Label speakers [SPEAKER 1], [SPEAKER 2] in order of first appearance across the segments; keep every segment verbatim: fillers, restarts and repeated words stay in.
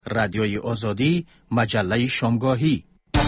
[SPEAKER 1] رادیوی آزادی، مجله شامگاهی.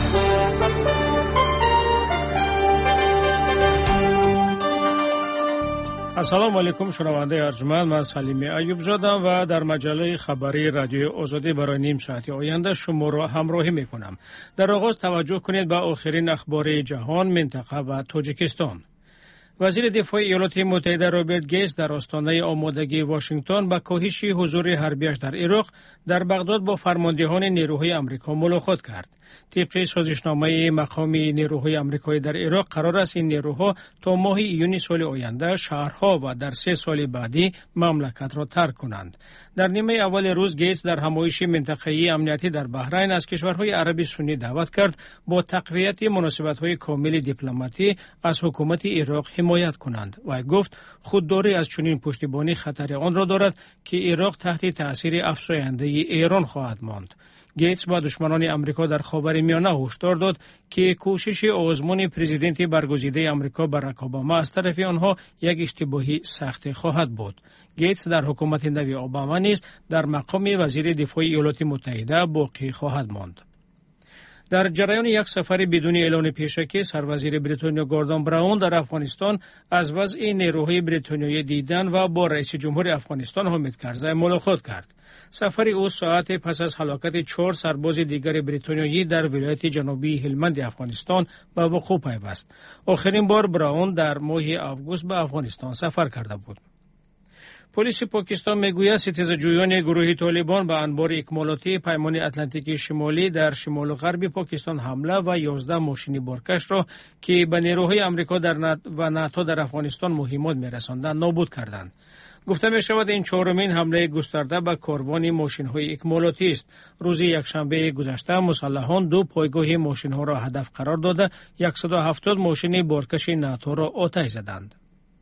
[SPEAKER 2] السلام علیکم شنونده ارجمند، من سلیمی ایوب زادم و در مجله خبری رادیوی آزادی برای نیم ساعت آینده شما را همراهی میکنم. در آغاز توجه کنید به آخرین اخبار جهان، منطقه و تاجیکستان. وزیر دفاع ایالات متحده رابرت گیتس در آستانه آمادگی واشنگتن با کاهش حضور حربیش در عراق در بغداد با فرماندهان نیروهای آمریکا ملاقات کرد. طبق سازشنامه مقامی نیروهای آمریکایی در عراق قرار است این نیروها تا ماه ایون سال آینده شهرها و در سه سال بعدی مملکت را ترک کنند. در نیمه اول روز گیتس در همایش منطقه‌ای امنیتی در بحرین از کشورهای عربی سنی دعوت کرد با تقویت مناسبت‌های کامل دیپلماتی از حکومت عراق حمایت کنند و گفت خودداری از چنین پشتیبانی خطر آن را دارد که عراق تحت تأثیر افزاینده ایران خواهد ماند. گیتس با دشمنان آمریکا در خاورمیانه هشدار داد که کوشش آزمون پرزیدنت برگزیده آمریکا باراک اوباما از طرف آنها یک اشتباهی سخت خواهد بود. گیتس در حکومت نو اوباما نیز در مقام وزیر دفاع ایالات متحده باقی خواهد ماند. در جریان یک سفر بدون اعلان پیشکی، سروزیر بریتانیا گوردون براون در افغانستان از وضع نیروهای بریتانیایی دیدن و با رئیس جمهور افغانستان حامد کرزی ملاقات کرد. سفر او ساعت پس از هلاکت چهار سرباز دیگر بریتانیایی در ولایت جنوبی هلمند افغانستان به وقوع پیوست. آخرین بار براون در ماه آگوست به افغانستان سفر کرده بود. پلیس پاکستان میگوید ستیزجویان گروه طالبان به انبار اکمالاتی پیمان اتلانتیک شمالی در شمال و غرب پاکستان حمله و یازده ماشین بارکش را که به نیروهای آمریکا در نت و ناتو در افغانستان مهمات می‌رساندند نابود کردند. گفته می شود این چهارمین حمله گسترده به کاروان ماشین های اکمالاتی است. روز یکشنبه گذشته مسلحان دو پایگاه ماشین ها را هدف قرار داده صد و هفتاد ماشین بارکش ناتو را آتش زدند.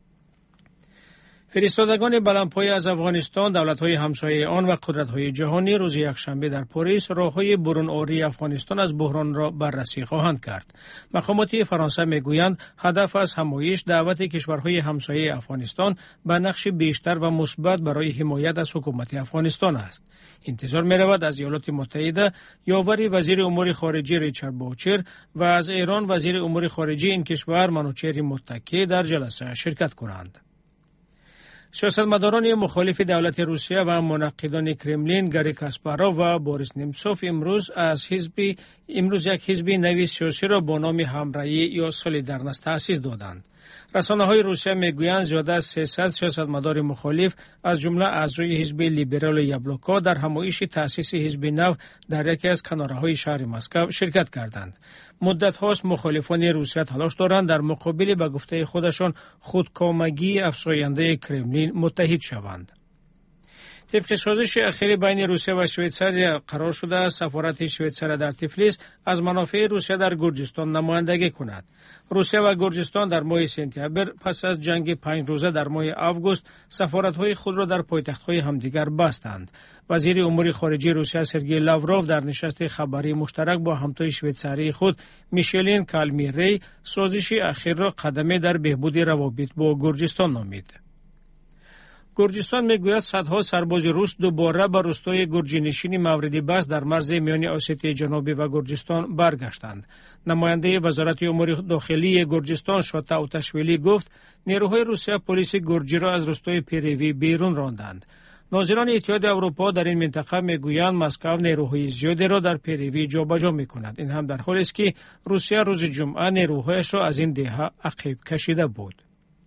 [SPEAKER 2] فرستادگان بلندپایه از افغانستان، دولت‌های همسایه آن و قدرت‌های جهانی روز یکشنبه در پاریس راه‌های برون آری افغانستان از بحران را بررسی خواهند کرد. مقامات فرانسه می‌گویند هدف از همایش دعوت کشورهای همسایه افغانستان به نقش بیشتر و مثبت برای حمایت از حکومت افغانستان است. انتظار می‌رود از ایالات متحده یاور وزیر امور خارجه ریچارد باوچر و از ایران وزیر امور خارجه این کشور منوچهر متکی در جلسه شرکت کنند. سیاستمداران مخالف دولت روسیه و منقدان کرملین گری کاسپاروف و بوریس نیمسوف امروز از حزب امروز یک حزب نوی سیاسی را با نام همراهی یا سولیدارنس تأسیس دادند. رسانه‌های روسیه میگویند زیاده از سیصد سیاستمدار مخالف از جمله اعضای حزب لیبرال یابلوکا در همایش تأسیس حزب نو در یکی از کناره‌های شهر مسکو شرکت کردند. مدت هاست مخالفان روسیه تلاش دارند در مقابل به گفته خودشان خودکامگی افزاینده کرملین متحد شوند. طبق سازش اخیر بین روسیه و شویتزار قرار شده است سفارت شویتزار در تفلیس از منافع روسیه در گرجستان نمایندگی کند. روسیه و گرجستان در ماه سپتامبر پس از جنگ پنج روزه در ماه آگوست سفارت‌های خود را در پایتخت‌های همدیگر بستند. وزیر امور خارجه روسیه سرگئی لاوروف در نشست خبری مشترک با همتای شویتزاری خود میشلین کالمیری سازش اخیر را قدمی در بهبود روابط با گرجستان نامید. گرجستان میگوید صدها سرباز روس دوباره به روستای گرجینشین مورد بحث در مرز میان اسیتی جنوبی و گرجستان برگشتند. نماینده وزارت امور داخلی گرجستان شاتا اوتاشویلی گفت نیروهای روسیه پلیس گرجی را از روستای پیروی بیرون راندند. ناظران اتحاد اروپا در این منطقه میگویند مسکو نیروهای زیادی را در پیروی جابجا میکند. این هم در حالی است که روسیه روز جمعه نیروهایش را از این دهه عقب کشیده بود.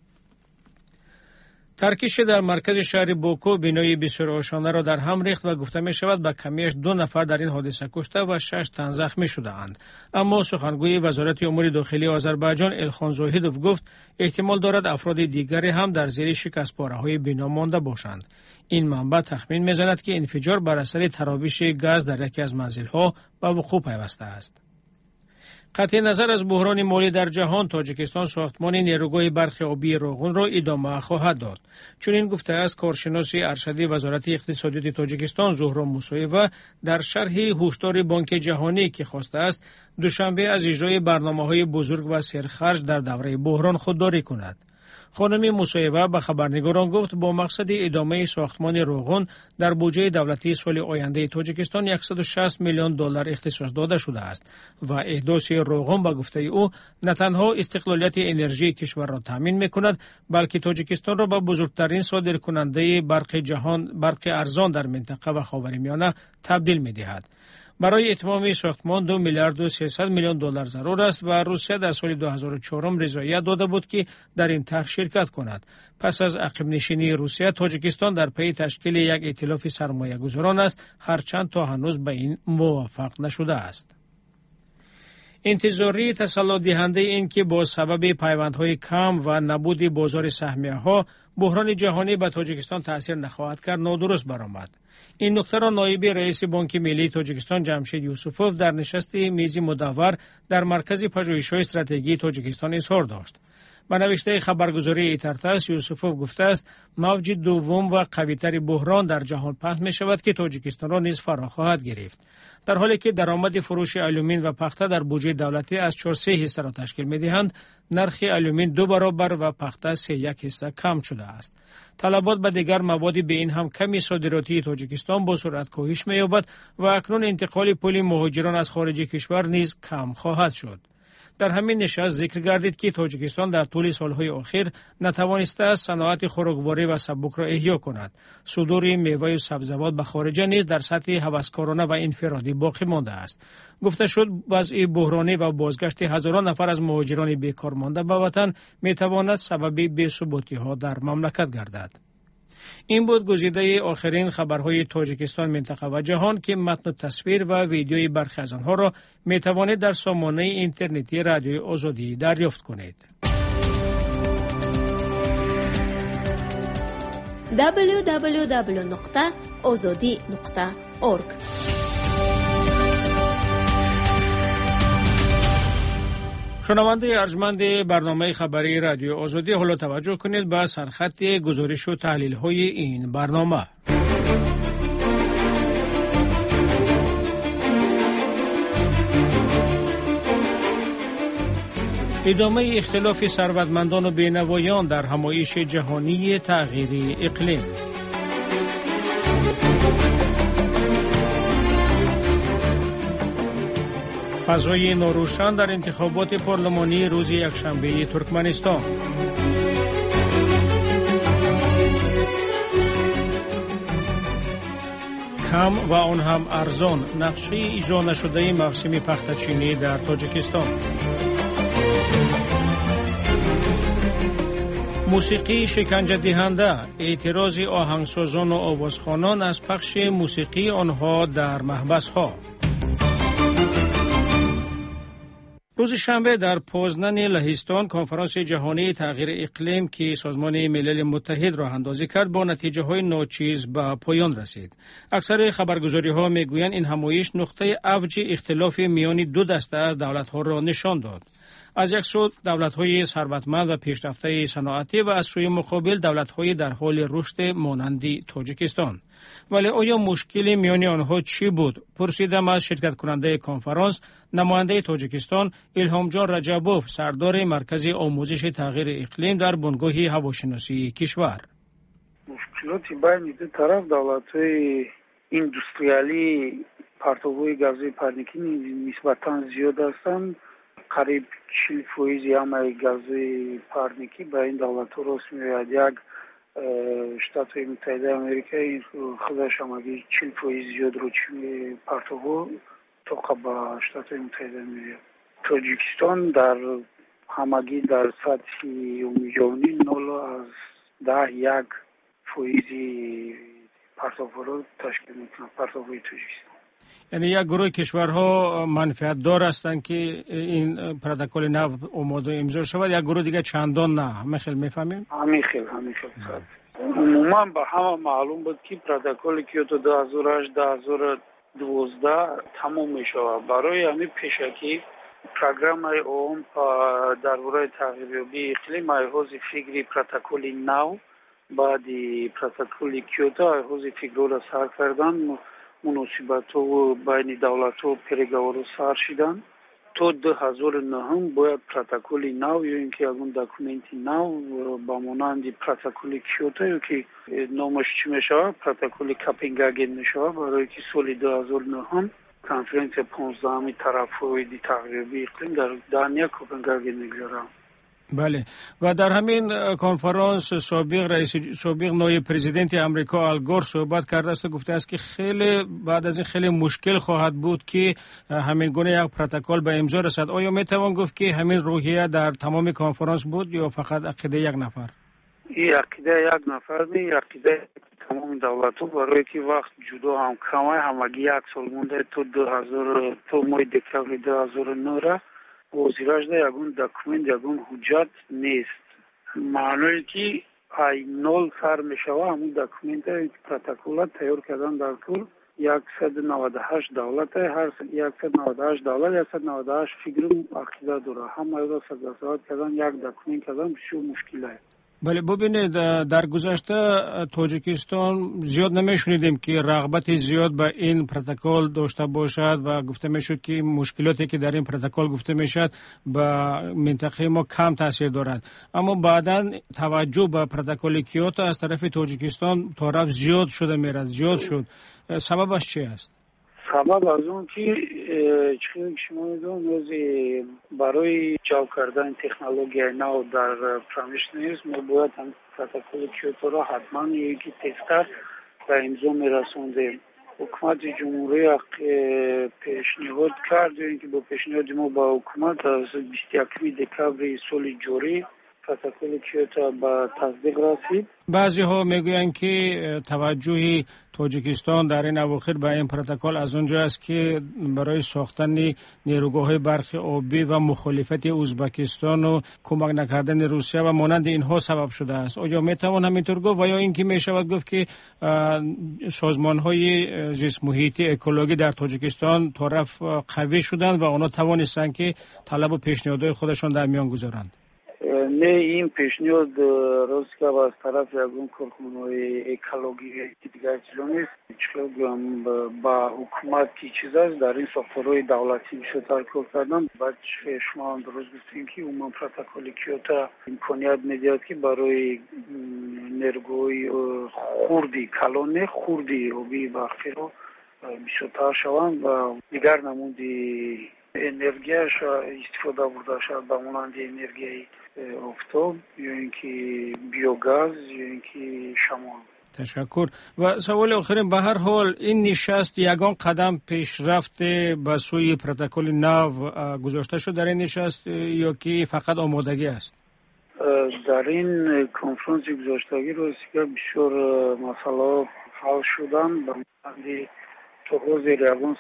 [SPEAKER 2] ترکیش در مرکز شهر باکو بینای بسیار آشانه را در هم ریخت و گفته می شود به کمیش دو نفر در این حادثه کشته و شش تن زخمی شده اند. اما سخنگوی وزارت امور داخلی آذربایجان الخان زاهیدوف گفت احتمال دارد افراد دیگری هم در زیر شکست پاره‌های بنا مانده باشند. این منبع تخمین می‌زند که انفجار بر اثر تراوش گاز در یکی از منزل‌ها به وقوع پیوسته است. قطع نظر از بحران مالی در جهان، تاجیکستان ساختمان نیروگاه برق آبی راغون را ادامه خواهد داد. چنین گفته است کارشناس ارشد وزارت اقتصادیات تاجیکستان زهرا موسویوا در شرح هشدار بانک جهانی که خواسته است دوشنبه از اجرای برنامه‌های بزرگ و سرخرج در دوره بحران خودداری کند. خانم موسویوا به خبرنگاران گفت با مقصد ادامه ساختمان روغن در بودجه دولتی سال آینده تاجیکستان صد و شصت میلیون دلار اختصاص داده شده است و احداث روغن به گفته او نه تنها استقلالیت انرژی کشور را تامین می‌کند بلکه تاجیکستان را به بزرگترین صادرکننده برق جهان برق ارزان در منطقه و خاورمیانه تبدیل می‌دهد. برای اتمام ساختمان دو میلیارد و سیصد میلیون دلار ضرور است و روسیه در سال دو هزار و چهار رضایت داده بود که در این طرح شرکت کند. پس از عقب نشینی روسیه، تاجیکستان در پی تشکیل یک ائتلاف سرمایه‌گذاران است، هرچند تا هنوز به این موافق نشده است. انتظاری تسلط دهنده این که با سبب پیوندهای کم و نبود بازار سهمیه‌ها بحران جهانی به تاجیکستان تأثیر نخواهد کرد نادرست برآمد. این نکته را نایب رئیس بانک ملی تاجیکستان جمشید یوسفوف در نشست میز مدور در مرکز پژوهش‌های استراتژی تاجیکستان اظهار داشت. به نوشته خبرگزاری ایترتاس یوسفوف گفته است موج دوم و قوی‌تر بحران در جهان پهن می شود که تاجیکستان را نیز فرا خواهد گرفت، در حالی که درآمد فروش آلومین و پخته در بودجه دولتی از چهار سه حصه را تشکیل می دهند، نرخ آلومین دو برابر و پخته سه یک حصه کم شده است. طلبات به دیگر مواد به این هم کمی صادراتی تاجیکستان با سرعت کاهش می یابد و اکنون انتقال پول مهاجران از خارج کشور نیز کم خواهد شد. در همین نشست ذکر گردید که تاجیکستان در طول سالهای اخیر نتوانسته است صنعت خوراکواری و سبک را احیا کند. صدور میوه و سبزیجات به خارج نیز در سطح هوسکارانه و انفرادی باقی مانده است. گفته شد وضع بحرانی و بازگشت هزاران نفر از مهاجران بیکار مانده به وطن می تواند سبب بی‌ثباتی‌ها در مملکت گردد. این بود گزیده آخرین خبرهای تاجیکستان، منطقه و جهان که متن و تصویر و ویدیوی برخی از آنها را می توانید در سامانه اینترنتی رادیوی آزادی دریافت کنید.
[SPEAKER 3] دبلیو دبلیو دبلیو نقطه آزادی نقطه اورگ
[SPEAKER 2] شنونده ارجمند برنامه خبری رادیو آزادی، حالا توجه کنید به سرخط گزارش و تحلیل های این برنامه. ادامه اختلاف ثروتمندان و بینوایان در همایش جهانی تغییر اقلیم. فضای ناروشن در انتخابات پارلمانی روز یکشنبه ترکمنستان. کم و آن هم ارزان، نقشه اجرا نشده موسم پخت چینی در تاجیکستان. موسیقی شکنجه دهنده، اعتراض آهنگسازان و آوازخوانان از پخش موسیقی آنها در محبس‌ها. روز شنبه در پوزنن لهستان کنفرانس جهانی تغییر اقلیم که سازمان ملل متحد راه اندازی کرد با نتیجه های ناچیز به پایان رسید. اکثر خبرگزاری ها می گویند این همایش نقطه اوج اختلاف میان دو دسته از دولت ها را نشان داد. از یک سو دولت‌های ثروتمند و پیشرفته صنعتی و از سوی مقابل دولت‌های در حال رشد مانند تاجیکستان. ولی آیا مشکلی میان آنها چی بود؟ پرسیدم از شرکت کننده کنفرانس، نماینده تاجیکستان الهام جان رجبوف، سردار مرکز آموزش تغییر اقلیم در بنگاه هواشناسی کشور.
[SPEAKER 4] مشکلاتی بین دو طرف دولت‌های اندستریالی پرتوهای گازی پرنیکی نسبتاً زیاد هستند. قریب چهل فیصد همه گازی پرنیکی به این دولت‌ها راست می‌آید. یک شتات متحده آمریکا این خودش همگی چهل فیصد زیاد رو چی پرتوها تا به شتات متحده می‌آید. تاجیکستان در همگی در سطح عمومی نول از ده یک فیصد پرتوها را تشکیل می‌کند. پرتوهای تاجیکستان
[SPEAKER 2] یعنی یک گروه کشورها منفعت دار هستند که این پروتکل نو آماده امضا شود، یک گروه دیگه چندان نه. همه خیلی میفهمیم؟
[SPEAKER 4] همه خیلی همه خیلی عموما به همه معلوم بود که پروتکل کیوتو دو هزار و هشت دو هزار و دوازده تمام می شود. برای همین پیشکی پروگرام اوم درباره تغییریابی اقلیم ایواز فکری پروتکل نو بعد پروتکل کیوتو ایواز فکر را سر کردن. مناسبت و بین دولت و پرگوار سر شدن تو دو هزار و نه باید پروتکل نو یا اینکه اون داکومنت نو با مانند پروتکل کیوتو که نامش چی میشه پروتکل کپنگاگن میشه برای که سال دو هزار و نه کنفرانس پانزدهم طرف‌های تقریبی اقلیم در دانیا کپنگاگن میگذاره.
[SPEAKER 2] بله و در همین کنفرانس سابق رئیس سابق نایب پرزیدنت امریکا آل گور صحبت کرده است، گفته است که خیلی بعد از این خیلی مشکل خواهد بود که همین گونه یک پروتکل به امضا رسد. آیا می توان گفت که همین روحیه در تمام کنفرانس بود یا فقط عقیده یک نفر؟
[SPEAKER 4] این عقیده یک نفر نیست، عقیده تمام دولت‌ها برای که وقت جدا هم کمای همگی یک سال مونده تو دو هزار تو ماه دکتر دو هزار و نه را وزیرش ده یکون دکومنت یکون حجت نیست معنی که ای نول سر میشوه همون دکومنت پروتکل تیار کردن در طول صد و نود و هشت دولت هر صد و نود و هشت دولت صد و نود و هشت فکر عقیده داره همه را صد کردن یک دکومنت کردن بسیار مشکله.
[SPEAKER 2] بله ببینید در گذشته تاجیکستان زیاد نمیشنیدیم که رغبت زیاد به این پروتکل داشته باشد و گفته میشد که مشکلاتی که در این پروتکل گفته میشد به منطقه ما کم تاثیر دارد، اما بعداً توجه به پروتکل کیوتو از طرف تاجیکستان طرف زیاد شده میرد زیاد شد. سببش چی است؟
[SPEAKER 4] سبب از اون که چیزی که شما میدونید برای جلب کردن تکنولوژی نو در پرامشنیز ما باید هم پروتکل کیوتو را حتما یکی تستر و امضا میرسوندیم. حکومت جمهوری پیشنهاد کرد اینکه با پیشنهاد ما با حکومت از بیست و یکم دکبر سال جاری پروتکل کیوتو به تصدیق رسید. بعضی
[SPEAKER 2] ها میگویند که توجه تاجیکستان در این اواخر به این پروتکل از اونجا است که برای ساختن نیروگاه برق آبی و مخالفت ازبکستان و کمک نکردن روسیه و مانند اینها سبب شده است. آیا میتوان همینطور گفت و یا اینکه میشود گفت که سازمان های زیست محیطی اکولوژی در تاجیکستان طرف قوی شدند و آنها توانستند که طلب و پیشنهادهای خودشان در میان گذارند؟
[SPEAKER 4] نه این پیشنهاد راست که از طرف یکون کارکنای اکولوژی دیگر چیزا نیست چون با حکومت کی چیز است در این ساختارهای دولتی میشه کار کردن. بعد شما هم درست گفتین که اون پروتکل کیوتو امکانیت میدهد که برای نیروگاه‌های خردی کلان خردی آبی برقی رو بیشتر شوند و دیگر نمودی انرژیش استفاده برده شد به مانند انرژی آفتاب یا اینکه بیوگاز یا اینکه شمال.
[SPEAKER 2] تشکر. و سوال آخرین به هر حال این نشست یگان قدم پیشرفت به سوی پروتکل نو گذاشته شد در این نشست یا که فقط آمادگی است؟
[SPEAKER 4] در این کنفرانس گذاشتگی رو که بسیار مسئله حل شدن به مانند توضیح یگان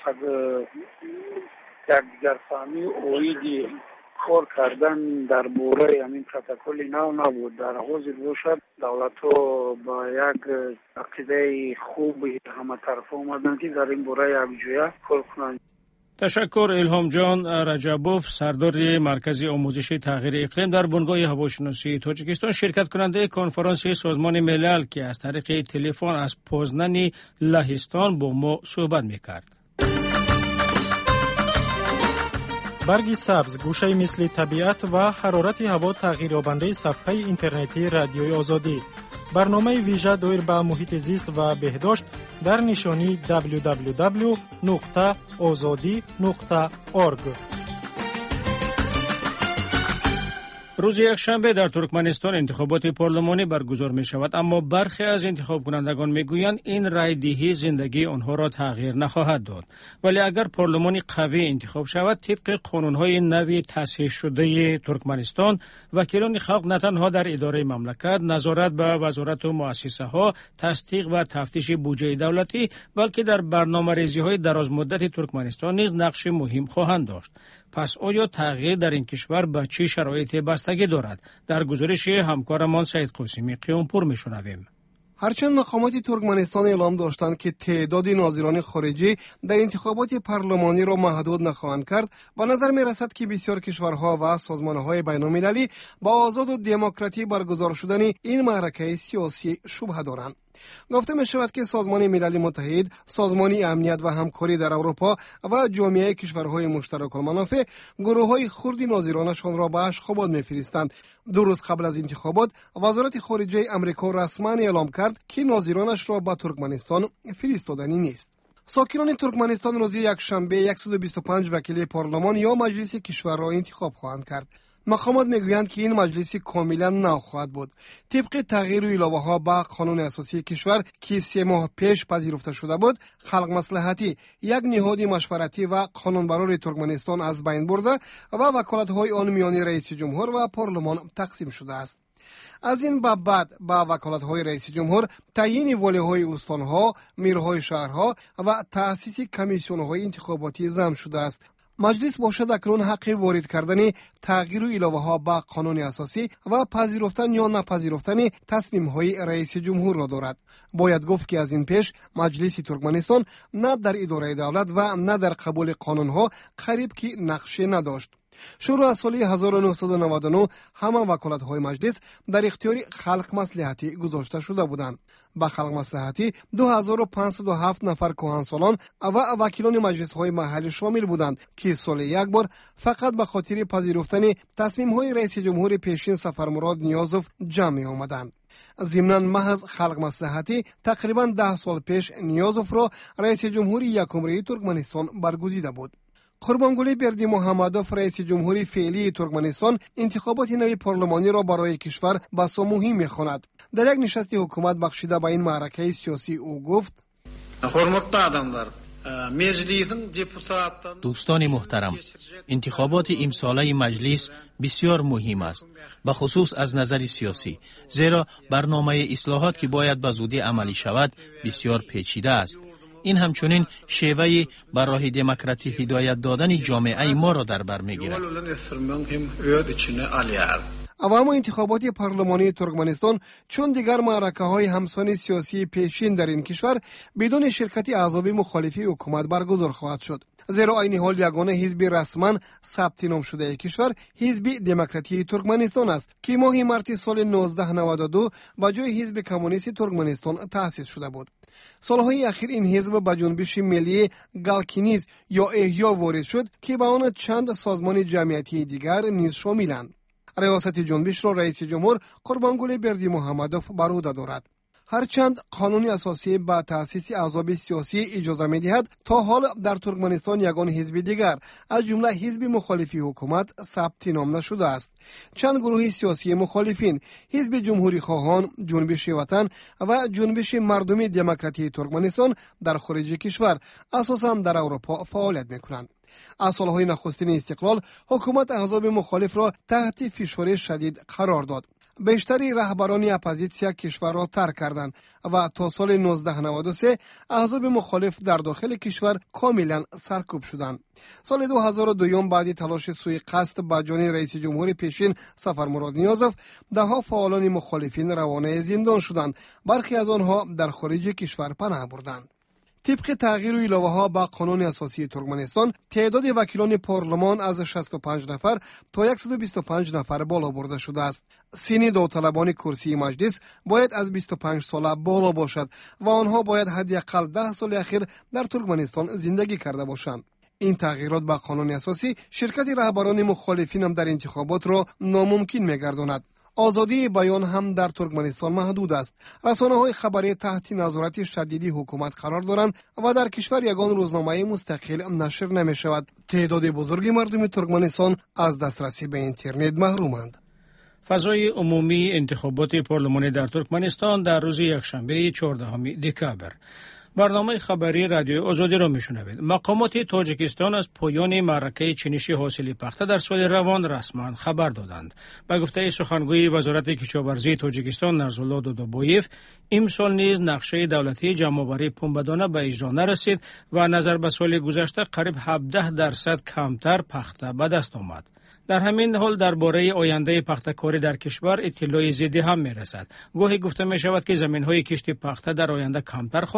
[SPEAKER 4] یک دیگر فهمی اویدی کار کردن در بوره همین پروتکل نو نبود. در حاضر باشد دولت ها با یک عقیده خوب همه طرف آمدن که در این بوره یک جویه کار کنند.
[SPEAKER 2] تشکر. الهام جان رجبوف سردار مرکز آموزش تغییر اقلیم در بنگاه هواشناسی تاجیکستان شرکت کننده کنفرانس سازمان ملل که از طریق تلفن از پوزنن لهستان با ما صحبت میکرد.
[SPEAKER 5] برگی سبز، گوشه مثل طبیعت و حرارت هوا تغییرابنده صفحه اینترنتی رادیوی آزادی. برنامه ویژه دایر به محیط زیست و بهداشت در نشانی دبلیو دبلیو دبلیو نقطه آزادی نقطه اورگ.
[SPEAKER 2] روز یکشنبه در ترکمنستان انتخابات پارلمانی برگزار می شود، اما برخی از انتخاب کنندگان می گویند این رای دهی زندگی آنها را تغییر نخواهد داد. ولی اگر پارلمانی قوی انتخاب شود طبق قانون‌های نوی تصحیح شده ترکمنستان، وکیلان خلق نه تنها در اداره مملکت، نظارت به وزارت و مؤسسه‌ها، تصدیق و تفتیش بودجه دولتی، بلکه در برنامه‌ریزی‌های درازمدت ترکمنستان نیز نقش مهم خواهند داشت. پس آیا تغییر در این کشور به چه شرایطی بستگی دارد؟ در گزارش همکارمان سعید قاسمی قیامپور میشنویم.
[SPEAKER 6] هرچند مقامات ترکمنستان اعلام داشتند که تعداد ناظران خارجی در انتخابات پارلمانی را محدود نخواهند کرد، به نظر می رسد که بسیار کشورها و سازمانهای بین المللی با آزاد و دموکراتی برگزار شدن این معرکه سیاسی شبهه دارند. گفته می شود که سازمان ملل متحد، سازمان امنیت و همکاری در اروپا و جامعه کشورهای مشترک المنافع گروه‌های خرد ناظرانشان را به اشخابات می‌فرستند. دو روز قبل از انتخابات وزارت خارجه آمریکا رسما اعلام کرد که ناظرانش را به ترکمنستان فرستادنی نیست. ساکنان ترکمنستان روز یکشنبه صد و بیست و پنج وکیل پارلمان یا مجلس کشور را انتخاب خواهند کرد. مقامات میگویند که این مجلس کاملا نو خواهد بود. طبق تغییر و علاوه ها به قانون اساسی کشور که سه ماه پیش پذیرفته شده بود، خلق مصلحتی یک نهاد مشورتی و قانونبرار ترکمنستان از بین برده و وکالت های آن میان رئیس جمهور و پارلمان تقسیم شده است. از این به بعد با وکالت های رئیس جمهور تعیین والی های استان ها، میرهای شهرها و تأسیس کمیسیون های انتخاباتی ضم شده است. مجلس باشد اکنون حق وارد کردن تغییر و علاوه ها به قانون اساسی و پذیرفتن یا نپذیرفتن تصمیم های رئیس جمهور را دارد. باید گفت که از این پیش مجلس ترکمنستان نه در اداره دولت و نه در قبول قانون ها قریب که نقشه نداشت. شروع از سال هزار و نهصد و نود و نه همه وکالت های مجلس در اختیار خلق مصلحتی گذاشته شده بودند. با خلق مصلحتی دو هزار و پانصد و هفت نفر کهنسالان و وکیلان مجلس های محلی شامل بودند که سال یک بار فقط به خاطر پذیرفتن تصمیم های رئیس جمهور پیشین سفرمراد نیازوف جمع آمدند. ضمناً محض خلق مصلحتی تقریبا ده سال پیش نیازوف را رئیس جمهور یکمره ترکمنستان برگزیده بود. قربانگلی بردی محمدوف رئیس جمهوری فعلی ترکمنستان انتخابات نوی پارلمانی را برای کشور بسا مهم می‌خواند. در یک نشست حکومت بخشیده به این معرکه سیاسی او گفت:
[SPEAKER 1] دوستان محترم، انتخابات امساله مجلس بسیار مهم است، به خصوص از نظر سیاسی، زیرا برنامه اصلاحات که باید به زودی عملی شود بسیار پیچیده است. این همچنین شیوه بر راه دموکراتی هدایت دادن جامعه ما را در بر میگیرد.
[SPEAKER 6] اما انتخابات پارلمانی ترکمنستان چون دیگر معرکه های همسان سیاسی پیشین در این کشور بدون شرکت اعضای مخالفی حکومت برگزار خواهد شد. زیرا این حال یگانه حزب رسما ثبت نام شده کشور حزب دموکراتی ترکمنستان است که ماه مارس سال نوزده نود و دو با جای حزب کمونیست ترکمنستان تأسیس شده بود. سالهای اخیر این حزب به جنبش ملی گالکینیز یا احیا وارد شد که با آن چند سازمان جمعیتی دیگر نیز شاملند. ریاست جنبش را رئیس جمهور قربانگلی بردی محمدوف بر عهده دارد. هرچند قانون اساسی با تأسیس احزاب سیاسی اجازه می‌دهد، تا حال در ترکمنستان یگان حزب دیگر از جمله حزب مخالفی حکومت ثبت نام نشده است. چند گروه سیاسی مخالفین، حزب جمهوری خواهان، جنبش وطن و جنبش مردمی دموکراتی ترکمنستان در خارج کشور اساساً در اروپا فعالیت می‌کنند. از سالهای نخستین استقلال حکومت احزاب مخالف را تحت فشار شدید قرار داد. بیشتری رهبران اپوزیسیا کشور را ترک کردند و تا سال نوزده نود و سه احزاب مخالف در داخل کشور کاملا سرکوب شدند. سال دو هزار و دو بعد تلاش سوی قصد به جان رئیس جمهور پیشین سفرمراد نیازوف، دهها فعالان مخالفین روانه زندان شدند. برخی از آنها در خارج کشور پناه بردند. طبق تغییر و علاوه ها به قانون اساسی ترکمنستان، تعداد وکیلان پارلمان از شصت و پنج نفر تا صد و بیست و پنج نفر بالا برده شده است. سن داوطلبان کرسی مجلس باید از بیست و پنج ساله بالا باشد و آنها باید حداقل ده سال اخیر در ترکمنستان زندگی کرده باشند. این تغییرات به قانون اساسی شرکت رهبران مخالفین هم در انتخابات را ناممکن می‌گرداند. آزادی بیان هم در ترکمنستان محدود است. رسانه‌های خبری تحت نظارت شدیدی حکومت قرار دارند و در کشور یگان روزنامه مستقل نشر نمی شود. تعداد بزرگی مردم ترکمنستان از دسترسی به اینترنت محرومند.
[SPEAKER 2] فضای عمومی انتخابات پارلمانی در ترکمنستان در روز یکشنبه چهاردهم دکامبر. برنامه خبری رادیوی آزادی را میشنوید. مقامات تاجیکستان از پایان معرکه چینشی حاصل پخته در سال روان رسما خبر دادند. به گفته سخنگوی وزارت کشاورزی تاجیکستان نرزالله دودابایف، امسال نیز نقشه دولتی جمع‌آوری پنبه‌دانه به اجرا نرسید و نظر به سال گذشته قریب هفده درصد کمتر پخته به دست آمد. در همین حال درباره آینده پخته‌کاری در کشور اطلاع زیادی هم می‌رسد. گاهی گفته می‌شود که زمین‌های کشت پخته در آینده کمتر خواهند شد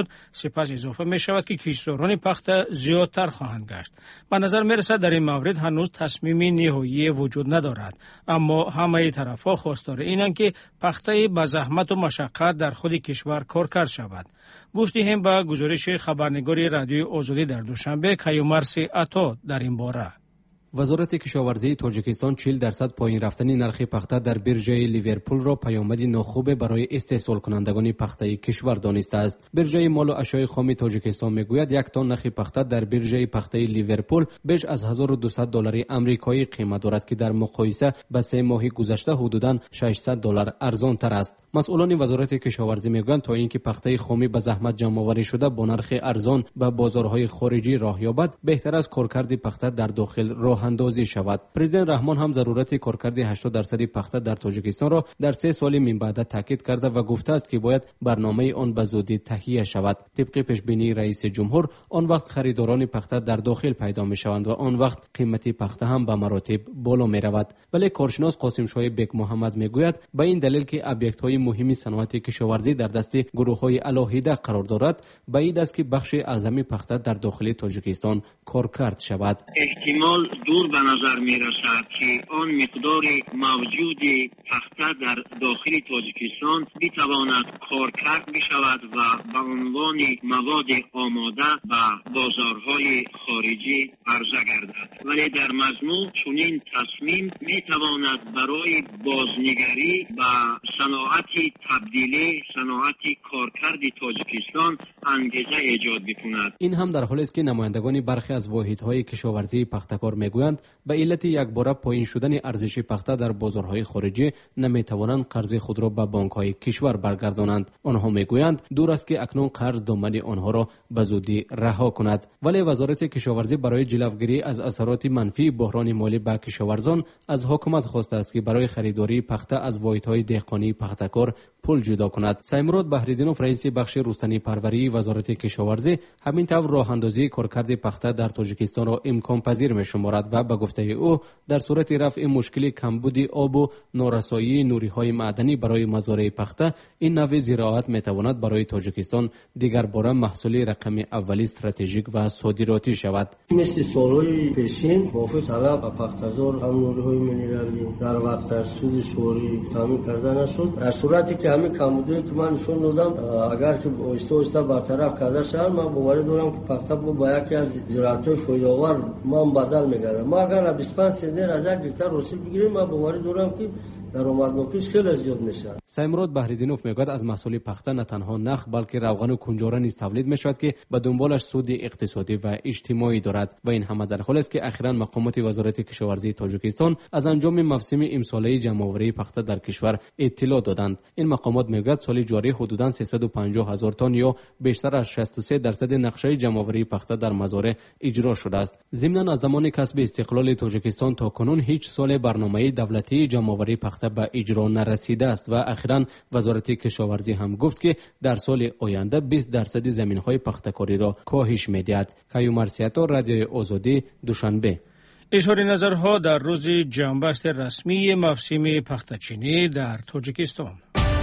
[SPEAKER 2] سپس اضافه می شود که کشتزاران پخته زیادتر خواهند گشت. به نظر می رسد در این مورد هنوز تصمیمی نهایی وجود ندارد، اما همه طرف‌ها خواستار اینند که پخته با زحمت و مشقت در خود کشور کار کرد شود. گوش دهیم به گزارش خبرنگار رادیوی آزادی در دوشنبه کیومرث عطا در این باره.
[SPEAKER 7] وزارت کشاورزی تاجیکستان چهل درصد پایین رفتن نرخ پخته در برژه لیورپول را پیامد ناخوب برای استحصال کنندگان پخته کشور دانسته است. برژه مال و اشیاء خام تاجیکستان میگوید یک تن نرخ پخته در برژه پخته لیورپول بیش از هزار و دویست دلار آمریکایی قیمت دارد که در مقایسه با سه ماه گذشته حدوداً ششصد دلار ارزان تر است. مسئولان وزارت کشاورزی میگویند تا اینکه پخته خامی به زحمت جمع آوری شده با نرخ ارزان به بازارهای خارجی راه یابد، بهتر است کارکرد پخته در داخل راه اندازی شود. پرزیدنت رحمان هم ضرورت کارکرد هشتاد درصد پخته در تاجیکستان را در سه سال من بعد تاکید کرده و گفته است که باید برنامه آن به زودی تهیه شود. طبق پیش بینی رئیس جمهور، آن وقت خریداران پخته در داخل پیدا می شوند و آن وقت قیمت پخته هم به مراتب بالا می رود. ولی کارشناس قاسم شاه بیگ محمد می گوید به این دلیل که ابیکت های مهم صنعت کشاورزی در دست گروه های علاهیده قرار دارد، بعید است که بخش اعظمی پخته در داخل تاجیکستان کارکرد شود.
[SPEAKER 8] احتمال دور به نظر می رسد که آن مقدار موجود پخته در داخل تاجیکستان بتواند کارکرد بشود و به عنوان مواد آماده به بازارهای خارجی عرضه گردد. ولی در مجموع چنین تصمیم می تواند برای بازنگری و صنعت تبدیلی صنعت کارکرد تاجیکستان انگیزه ایجاد بکند.
[SPEAKER 7] این هم در حالی است که نمایندگان برخی از واحدهای کشاورزی پخته‌کار میگویند به علت یک باره پایین شدن ارزش پخته در بازارهای خارجی نمیتوانند قرض خود را به بانک‌های کشور برگردانند. آنها میگویند دور است که اکنون قرض دامن آنها را به زودی رها کند. ولی وزارت کشاورزی برای جلوگیری از اثرات منفی بحران مالی به کشاورزان از حکومت خواسته است که برای خریداری پخته از واحدهای دهقانی پخته‌کار پول جدا کند. سایمرود بحریدینوف رئیس بخش رستنی پروری وزارت کشاورزی همین طور راه اندازی کارکرد پخته در تاجیکستان را امکان پذیر می‌شمارد و به گفته او در صورت رفع مشکل کمبود آب و نارسایی نوری‌های معدنی برای مزارع پخته، این نوع زراعت می‌تواند برای تاجیکستان دیگر باره محصول رقم اولی استراتژیک و صادراتی شود.
[SPEAKER 9] مثل سالهای پیشین موافق طلب و پخته‌زار هم نوری‌های مینرالی در وقت سود شوری تامین کرده نشد. در صورتی که همین کمبودی که من نشون دادم اگر که آهسته آهسته برطرف کرده شود، من باور دارم که پخته با یکی از زراعت‌های فایده‌آور من بدل می‌گردد. ما اگر بیست و پنج سنتر از یک هکتار رسید بگیریم، من باور دارم که درآمد نوکیش خیلی زیاد میشه.
[SPEAKER 7] سایمرود بحریدینوف میگوید از محصول پخته نه تنها نخ بلکه روغن و کنجوره نیز تولید میشود که به دنبالش سود اقتصادی و اجتماعی دارد و این همه در حالی است که اخیراً مقامات وزارت کشاورزی تاجیکستان از انجام موسم امساله جمع‌آوری پخته در کشور اطلاع دادند. این مقامات میگوید سال جاری حدوداً سیصد و پنجاه هزار تن یا بیشتر از شصت و سه درصد نقشه جمع‌آوری پخته در مزارع اجرا شده است. ضمناً از زمان کسب استقلال تاجیکستان تا کنون هیچ سال برنامه دولتی جمع‌آوری پخته به اجرا نرسیده است و اخیراً وزارت کشاورزی هم گفت که در سال آینده بیست درصد زمین‌های پخته‌کاری را کاهش می‌دهد. کیومرث عطا، رادیوی آزادی، دوشنبه.
[SPEAKER 2] اظهار نظرها در روز جنبست رسمی موسم پخته‌چینی در تاجیکستان.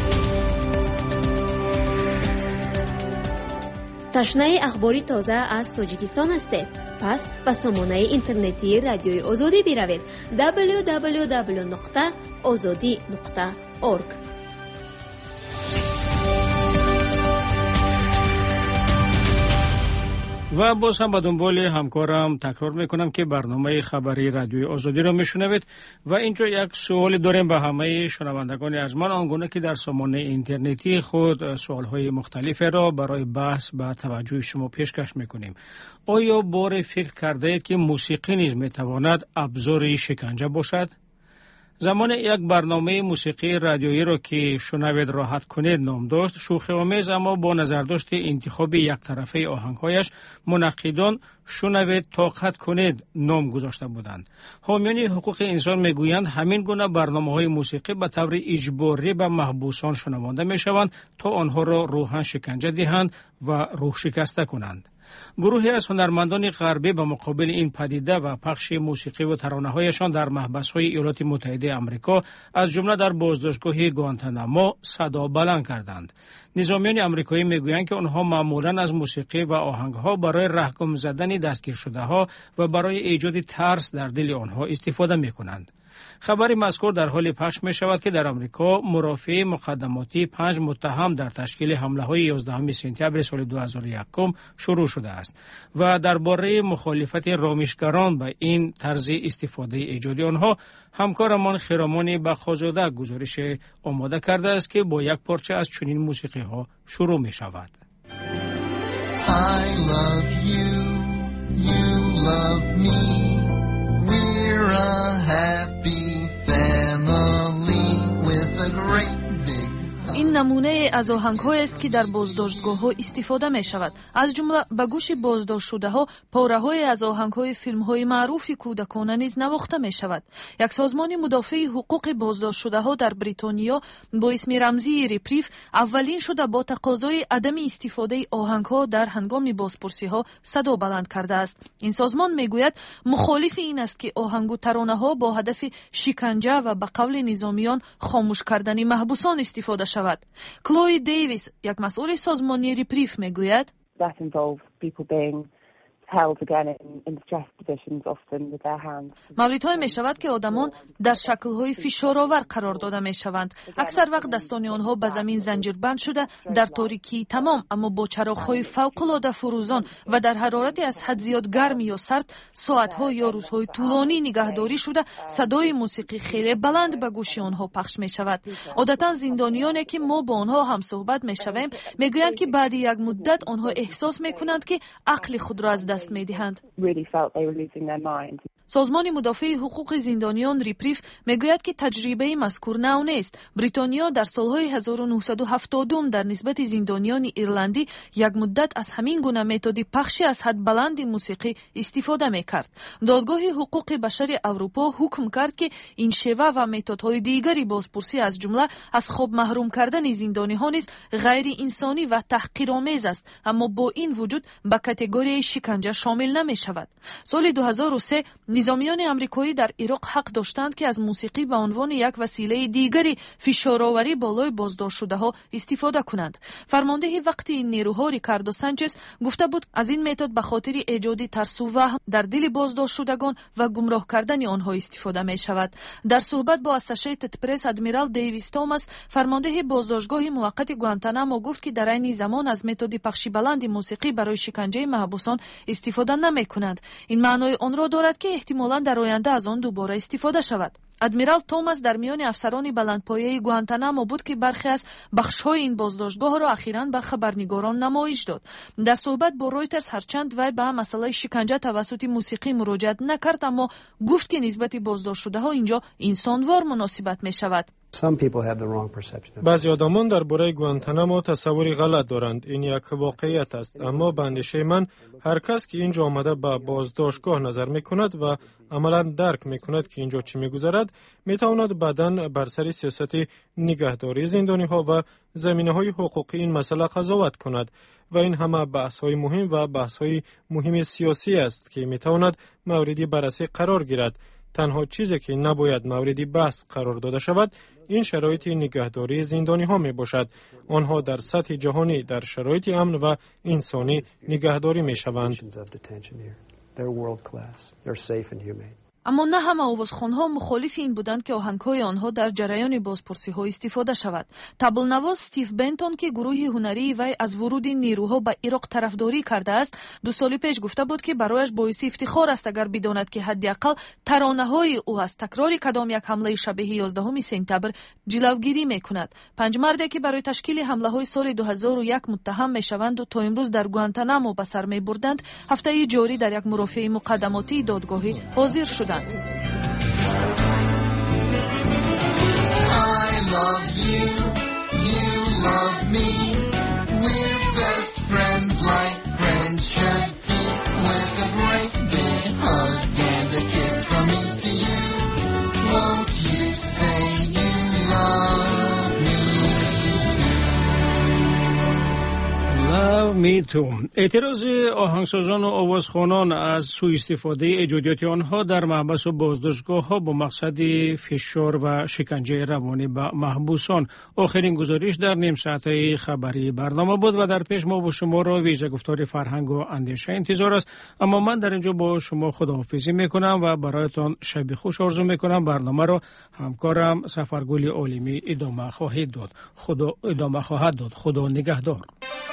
[SPEAKER 3] تشنه اخباری تازه از تاجیکستان هستید؟ پس به سامانه اینترنتی رادیوی آزادی بروید دبلیو دبلیو دبلیو نقطه آزادی نقطه اورگ.
[SPEAKER 2] و باز هم به دنبال همکارم تکرار میکنم که برنامه خبری رادیوی آزادی را میشنوید و اینجا یک سوال داریم به همه شنوندگان ارجمند، آنگونه که در سامانه اینترنتی خود سوالهای مختلف را برای بحث به توجه شما پیشکش میکنیم. آیا بار فکر کرده اید که موسیقی نیز میتواند ابزار شکنجه باشد؟ زمان یک برنامه موسیقی رادیویی را که شنوید راحت کنید نام داشت، شوخی آمیز اما با نظرداشت انتخاب یک طرفه آهنگهایش منقدان شنوید طاقت کنید نام گذاشته بودند. حامیان حقوق انسان میگویند همین گونه برنامه‌های موسیقی به طور اجباری به محبوسان شنوانده میشوند تا آنها را روحاً شکنجه دهند و روح شکسته کنند. گروهی از هنرمندان غربی به مقابل این پدیده و پخش موسیقی و ترانه‌هایشان در محبس‌های ایالات متحده آمریکا از جمله در بازداشتگاه گوانتانامو صدا بلند کردند. نظامیان آمریکایی میگویند که آنها معمولاً از موسیقی و آهنگ‌ها برای رهگم زدن دستگیر شده‌ها و برای ایجاد ترس در دل آنها استفاده می‌کنند. خبر مذکور در حال پخش می شود که در آمریکا مرافع مقدماتی پنج متهم در تشکیل حمله های یازدهم سپتامبر سال دو هزار و یک شروع شده است و درباره مخالفت رامشگران به این طرز استفاده ایجادی آنها همکارمان خرامان بخازاده گزارش آماده کرده است که با یک پارچه از چنین موسیقی ها شروع می شود.
[SPEAKER 10] I love you, you love me, we're a happy family with a great big
[SPEAKER 11] این نمونه از آهنگ‌هایی است که در بازداشتگاه‌ها استفاده می‌شود. از جمله به گوش بازداشت شده‌ها پاره‌های از آهنگ‌های فیلم‌های معروف کودکانه نیز نواخته می‌شود. یک سازمان مدافع حقوق بازداشت شده‌ها در بریتانیا با اسم رمزی ریپریف اولین شده با تقاضای عدم استفاده آهنگ‌ها در هنگام بازپرسی‌ها صدا بلند کرده است. این سازمان می‌گوید مخالف این است که آهنگ و ترانه‌ها با هدف شکنجه و به قول نظامیان خاموش کردن محبوسان استفاده شود. کلوی دیویس یک مسئول سازمانی ریپریف میگوید موردهایی می شود که آدمان در شکل‌های فشارآور قرار داده می شوند. اکثر وقت دستان آنها به زمین زنجیربند شده در تاریکی تمام اما با چراغ‌های فوق‌العاده فروزان و در حرارت از حد زیاد گرم یا سرد ساعت‌ها یا روزهای طولانی نگهداری شده صدای موسیقی خیلی بلند به گوش آنها پخش می شود. عادتاً زندانیانی که ما با آنها هم صحبت می شویم میگویند که بعد یک مدت آنها احساس می کنند که عقل خود را از دست می دهند. سازمان مدافع حقوق زندانیان ریپریف میگوید که تجربه مذکور نو نیست. بریتانیا در سالهای هزار و نهصد و هفتاد در نسبت زندانیان ایرلندی یک مدت از همین گونه متد پخشی از حد بلند موسیقی استفاده میکرد. دادگاه حقوق بشر اروپا حکم کرد که این شیوه و متدهای دیگری بازپرسی از جمله از خواب محروم کردن زندانیان نیز غیر انسانی و تحقیرآمیز است، اما با این وجود به کاتگوری شکنجه شامل نمی شود. سال دو هزار و سه نظامیان آمریکایی در عراق حق داشتند که از موسیقی به عنوان یک وسیله دیگری فشارآوری بالای بازداشت شده‌ها استفاده کنند. فرمانده وقتی این نیروها ریکاردو سانچز گفته بود از این متد به خاطر ایجاد ترس و وهم در دل بازداشت شدگان و گمراه کردن آنها استفاده می شود. در صحبت با اسوسییتد پرس ادمیرال دیویس توماس فرمانده بازداشتگاه موقت گوانتانامو گفت که در این زمان از متد پخش بلند موسیقی برای شکنجه محبوسان استفاده نمی کنند. این معنای آن را دارد که احتمالاً در آینده از آن دوباره استفاده شود. ادمیرال توماس در میان افسران بلندپایه گوانتانامو بود که برخی از بخش‌های این بازداشتگاه را اخیراً به خبرنگاران نمایش داد. در صحبت با رویترز هرچند وی به مسئله شکنجه توسط موسیقی مراجعه نکرد، اما گفت که نسبت بازداشت شده‌ها اینجا انسانوار مناسبت می شود.
[SPEAKER 5] بعضی آدمان درباره گوانتانامو تصوری غلط دارند. این یک واقعیت است، اما به اندیشه من هر کس که اینجا آمده به بازداشتگاه نظر میکند و عملا درک میکند که اینجا چی میگذرد میتواند بعداً بر سر سیاست نگهداری زندانی ها و زمینه های حقوقی این مسئله قضاوت کند و این همه بحث های مهم و بحث های مهم سیاسی است که میتواند موردی بررسی قرار گیرد. تنها چیزی که نباید موردی بحث قرار داده شود این شرایط نگهداری زندانی ها می باشد. آنها در سطح جهانی در شرایط امن و انسانی نگهداری می شوند.
[SPEAKER 11] اما نه همه آوازخوان‌ها مخالف این بودند که آهنگ‌های آنها در جریان بازپرسی‌ها استفاده شود. طبل‌نواز استیو بنتون که گروه هنری وی از ورود نیروها به عراق طرفداری کرده است، دو سال پیش گفته بود که برایش باعث افتخار است اگر بداند که حداقل ترانه‌های او از تکرار کدام یک حمله شبیه یازدهم سپتامبر جلوگیری می‌کند. پنج مردی که برای تشکیل حمله‌های سال دو هزار و یک متهم می‌شوند و تا امروز در گوانتانامو به سر می‌بردند، هفته جاری در یک مرافعه مقدماتی دادگاهی حاضر شدند.
[SPEAKER 10] I love you, you love me, we're best friends like friends should be, with a great big hug and a kiss from me to you, won't you say you love me too?
[SPEAKER 2] Love me میتو. اعتراض آهنگسازان و آوازخوانان از سوء استفاده ایجادیات آنها در محبس و بازداشتگاه ها با مقصد فشار و شکنجه روانی به محبوسان. آخرین گزارش در نیم ساعته خبری برنامه بود و در پیش ما با شما را ویژه گفتار فرهنگ و اندیشه انتظار است. اما من در اینجا با شما خداحافظی میکنم و برایتان شب خوش آرزو میکنم. برنامه را همکارم سفرگل عالمی ادامه خواهد داد. خدا ادامه خواهد داد. خدا نگهدار.